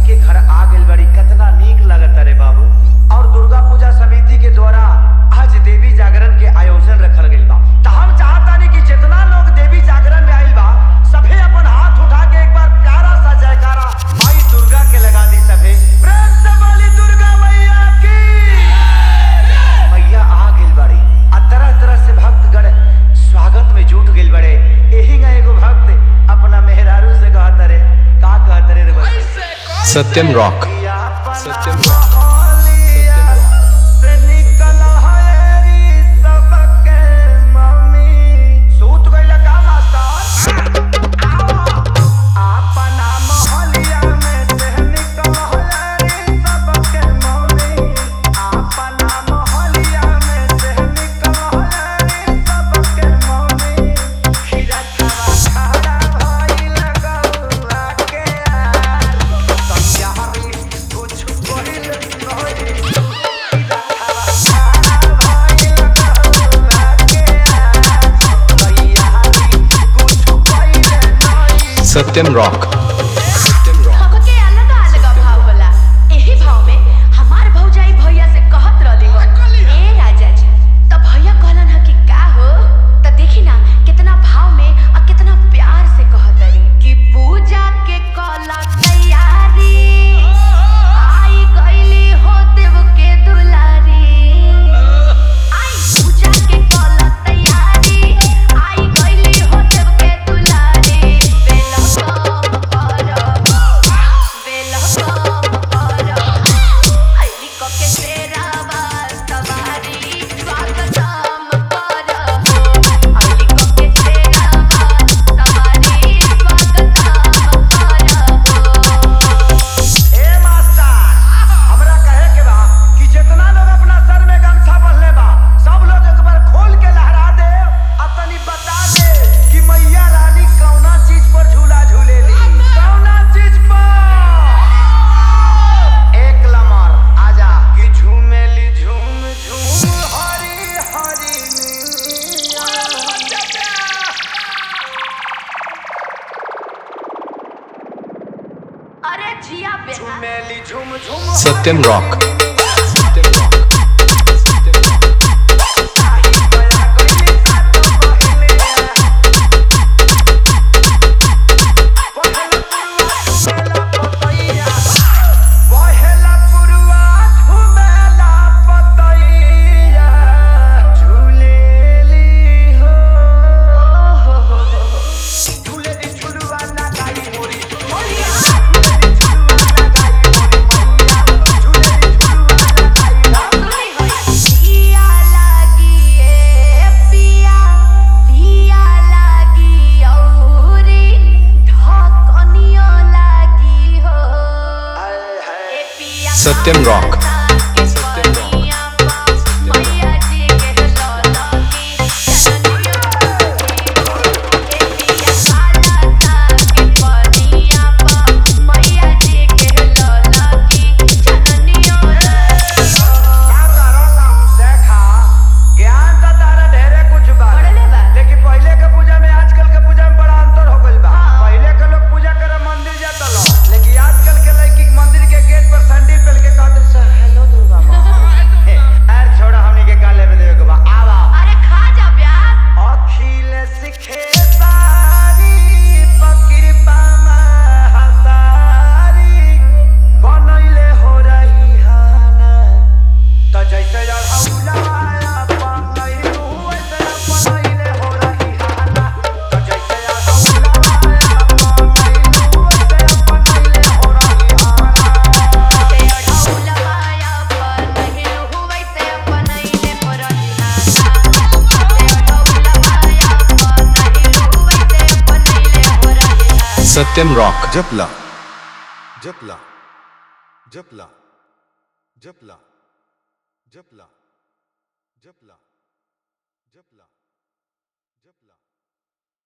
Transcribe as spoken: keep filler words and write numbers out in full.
के घर आ गइल बड़ी, कितना नीक लगता रे बाबू। और दुर्गा पूजा समिति के द्वारा आज देवी जागरण के आयोजन रखल गइल बा। त हम चाहतानी कि जितना लोग देवी जागरण में आइल बा सभे अपन हाथ उठा के एक बार प्यारा सा जयकारा माई दुर्गा के लगा दी। सभे प्रेम से बोली दुर्गा मैया की। मैया आ गइल बड़ी आ तरह तरह से भक्तगण स्वागत में जुट गइल बड़े। एही ना एगो भक्त अपना मेहरारू से कहत रे, का कहत रे रे Satyam Rock. Satyam Rock. Satyam Rock. हमके अलग अलग भाव होला। एही भाव में हमार भौजाई भैया से कहत रहली हो, ए राजा जी त भैया कहलन ह कि का हो। त देखी ना कितना भाव में और कितना प्यार से कहत रे कि पूजा के कला तैयारी आई गईली हो देव के दुलारी। आई पूजा के कला तैयारी आई गईली हो देव के दुलारी। Satyam Rock. Satyam Rock. Satyam Rock. Japla Japla Japla Japla Japla जपला।